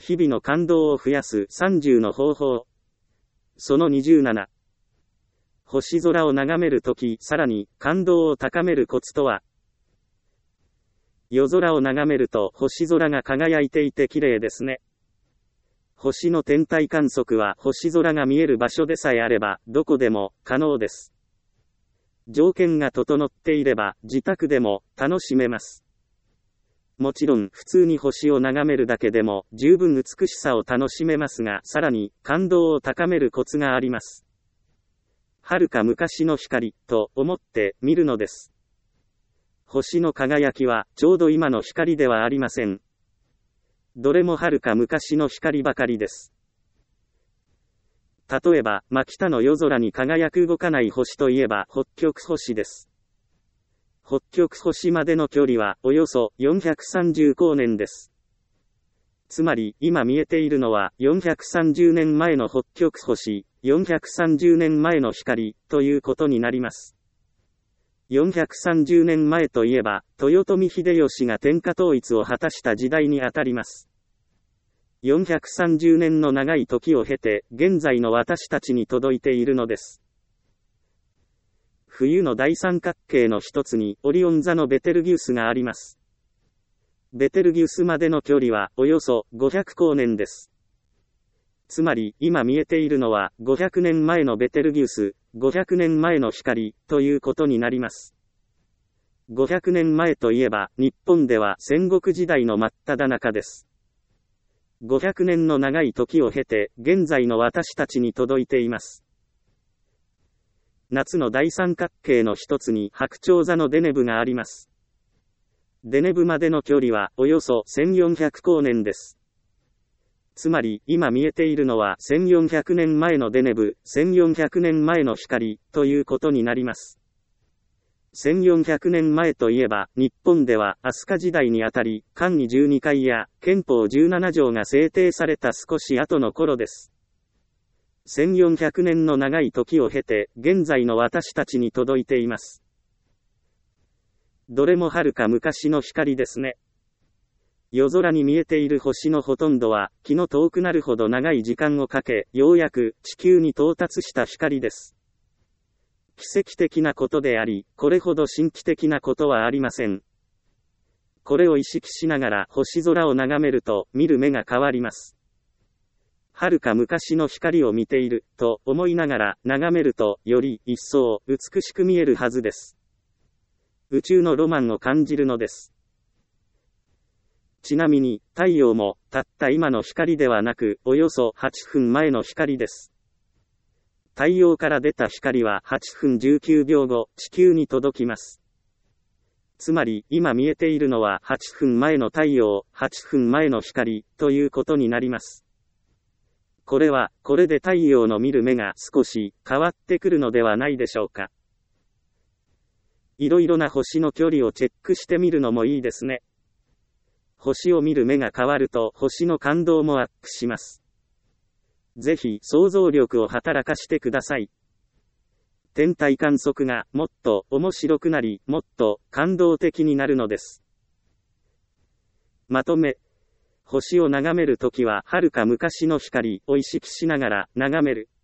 日々の感動を増やす30の方法。その27。星空を眺めるとき、さらに感動を高めるコツとは。夜空を眺めると星空が輝いていて綺麗ですね。星の天体観測は星空が見える場所でさえあればどこでも可能です。条件が整っていれば自宅でも楽しめます。もちろん普通に星を眺めるだけでも十分美しさを楽しめますが、さらに感動を高めるコツがあります。遥か昔の光と思って見るのです。星の輝きはちょうど今の光ではありません。どれも遥か昔の光ばかりです。例えば、真北の夜空に輝く動かない星といえば北極星です。北極星までの距離はおよそ430光年です。つまり今見えているのは430年前の北極星、430年前の光ということになります。430年前といえば豊臣秀吉が天下統一を果たした時代にあたります。430年の長い時を経て現在の私たちに届いているのです。冬の大三角形の一つにオリオン座のベテルギウスがあります。ベテルギウスまでの距離はおよそ500光年です。つまり今見えているのは500年前のベテルギウス、500年前の光ということになります。500年前といえば日本では戦国時代の真っ只中です。500年の長い時を経て現在の私たちに届いています。夏の大三角形の一つに白鳥座のデネブがあります。デネブまでの距離はおよそ1400光年です。つまり今見えているのは1400年前のデネブ、1400年前の光ということになります。1400年前といえば日本では飛鳥時代にあたり漢儀12回や憲法17条が制定された少し後の頃です。1400年の長い時を経て現在の私たちに届いています。どれも遥か昔の光ですね。夜空に見えている星のほとんどは気の遠くなるほど長い時間をかけようやく地球に到達した光です。奇跡的なことであり、これほど神秘的なことはありません。これを意識しながら星空を眺めると見る目が変わります。遥か昔の光を見ていると思いながら眺めるとより一層美しく見えるはずです。宇宙のロマンを感じるのです。ちなみに太陽もたった今の光ではなくおよそ8分前の光です。太陽から出た光は8分19秒後地球に届きます。つまり今見えているのは8分前の太陽、8分前の光ということになります。これで太陽の見る目が少し変わってくるのではないでしょうか。いろいろな星の距離をチェックしてみるのもいいですね。星を見る目が変わると星の感動もアップします。ぜひ想像力を働かしてください。天体観測がもっと面白くなり、もっと感動的になるのです。まとめ。星を眺めるときは遥か昔の光を意識しながら眺める。